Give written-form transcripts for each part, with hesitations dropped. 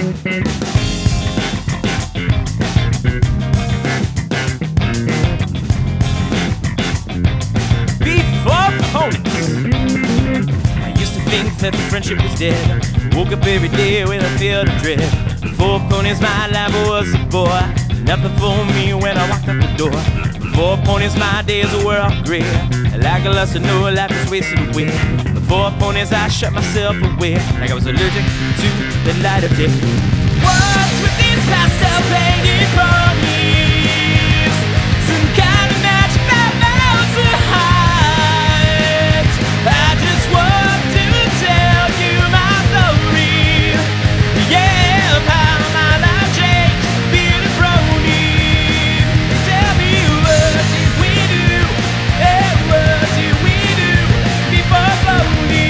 Before ponies, I used to think that friendship was dead. Woke up every day with a feel of dread. Before ponies, my life was a bore. Nothing for me when I walked out the door. Before ponies, my days were all gray. Like a lust to know life is wasted away. Before ponies, I shut myself away, like I was allergic to the light of day. What's with these pastel-painted ponies? Some kind of magic that melts the heart. I just want to tell you my story. Yeah, of how my life changed being a brony. Tell me, what did we do? Hey, what did we do before ponies?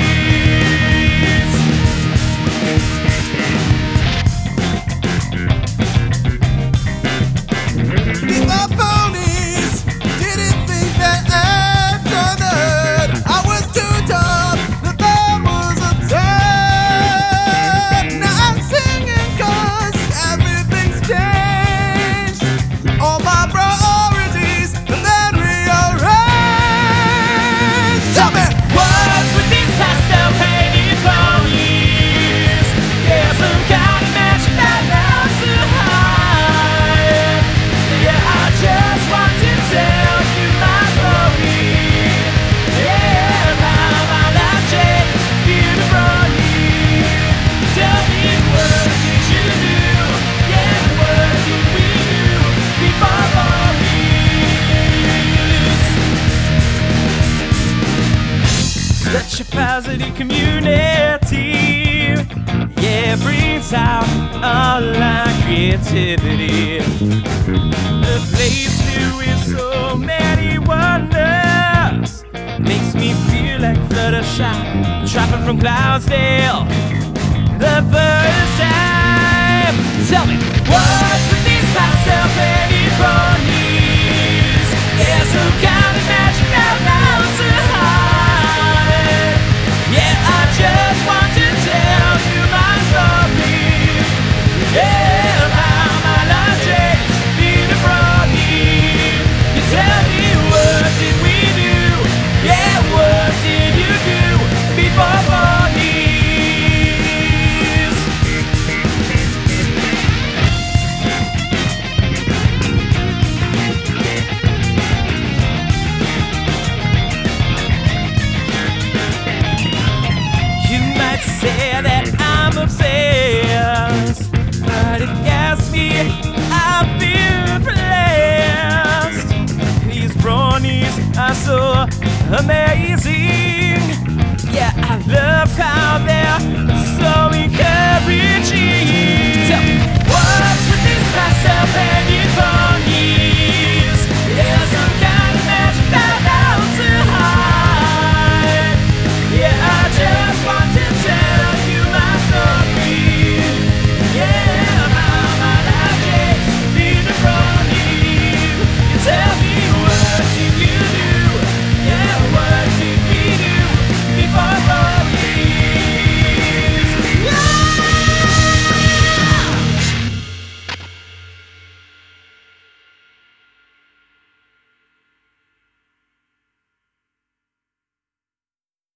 Before ponies, didn't think that after that I was too tough, that there was a time. Now I'm singing 'cause everything's changed. All my priorities have been rearranged. Tell me, What's with these pastel-painted ponies? Yeah, some kind of magic that melts the heart. Yeah, I just want to tell you my story. Yeah, how my life changed being a brony. Tell me, what did you do? Yeah, what did we do before ponies? Such a positive community, yeah, brings out all our creativity. A place filled with so many wonders makes me feel like Fluttershy, dropping from Cloudsdale the first time. Tell me, what's with these pastel-painted ponies? Yeah, some kind of magic that melts the heart. Yeah, I just want to tell you my story. Yeah, how my life changed being a brony. You tell me, what did we do? Yeah, what did you do before ponies? You might say that I'm obsessed, but if you ask me, I feel blessed. These bronies are so amazing.